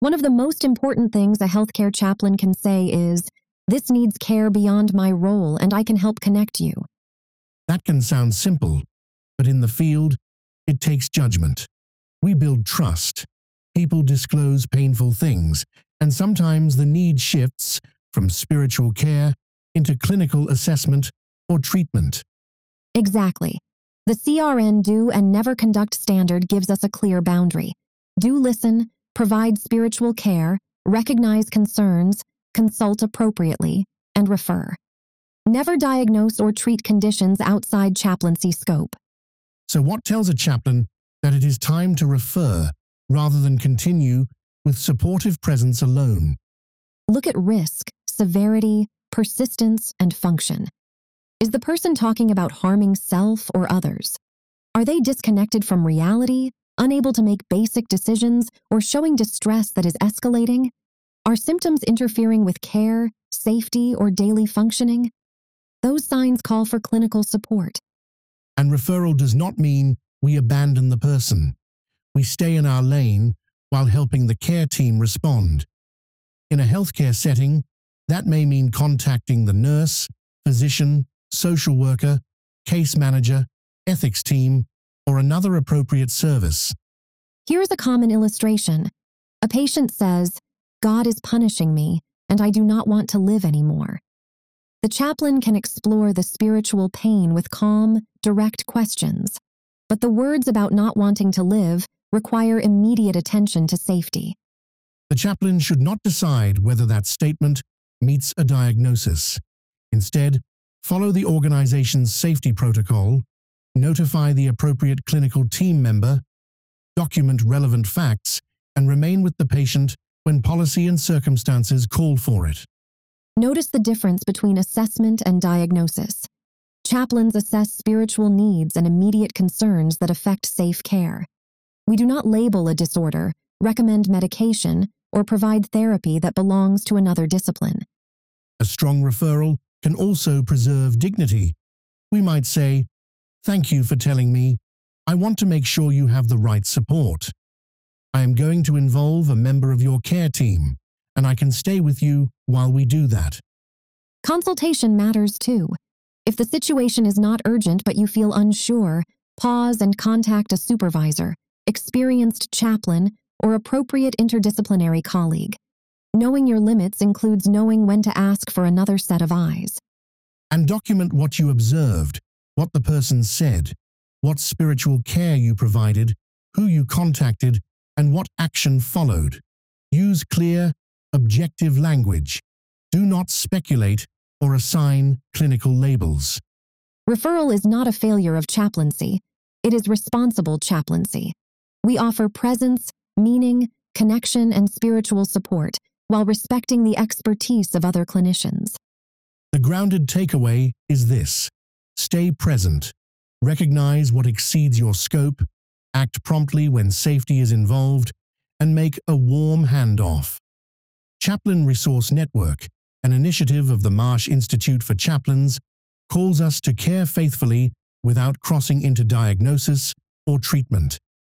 One of the most important things a healthcare chaplain can say is, "This needs care beyond my role, and I can help connect you." That can sound simple, but in the field, it takes judgment. We build trust. People disclose painful things, and sometimes the need shifts from spiritual care into clinical assessment or treatment. Exactly. The CRN do and never conduct standard gives us a clear boundary. Do listen, provide spiritual care, recognize concerns, consult appropriately, and refer. Never diagnose or treat conditions outside chaplaincy scope. So what tells a chaplain that it is time to refer rather than continue with supportive presence alone? Look at risk, severity, persistence, and function. Is the person talking about harming self or others? Are they disconnected from reality, unable to make basic decisions, or showing distress that is escalating? Are symptoms interfering with care, safety, or daily functioning? Those signs call for clinical support. And referral does not mean we abandon the person. We stay in our lane while helping the care team respond. In a healthcare setting, that may mean contacting the nurse, physician, social worker, case manager, ethics team, or another appropriate service. Here's a common illustration. A patient says, "God is punishing me, and I do not want to live anymore." The chaplain can explore the spiritual pain with calm, direct questions, but the words about not wanting to live require immediate attention to safety. The chaplain should not decide whether that statement meets a diagnosis. Instead, follow the organization's safety protocol, notify the appropriate clinical team member, document relevant facts, and remain with the patient when policy and circumstances call for it. Notice the difference between assessment and diagnosis. Chaplains assess spiritual needs and immediate concerns that affect safe care. We do not label a disorder, recommend medication, or provide therapy that belongs to another discipline. A strong referral can also preserve dignity. We might say, "Thank you for telling me. I want to make sure you have the right support. I am going to involve a member of your care team, and I can stay with you while we do that." Consultation matters too. If the situation is not urgent but you feel unsure, pause and contact a supervisor, experienced chaplain, or appropriate interdisciplinary colleague. Knowing your limits includes knowing when to ask for another set of eyes. And document what you observed, what the person said, what spiritual care you provided, who you contacted, and what action followed. Use clear, objective language. Do not speculate or assign clinical labels. Referral is not a failure of chaplaincy. It is responsible chaplaincy. We offer presence, meaning, connection, and spiritual support while respecting the expertise of other clinicians. The grounded takeaway is this: stay present, recognize what exceeds your scope, act promptly when safety is involved, and make a warm handoff. Chaplain Resource Network, an initiative of the Marsh Institute for Chaplains, calls us to care faithfully without crossing into diagnosis or treatment.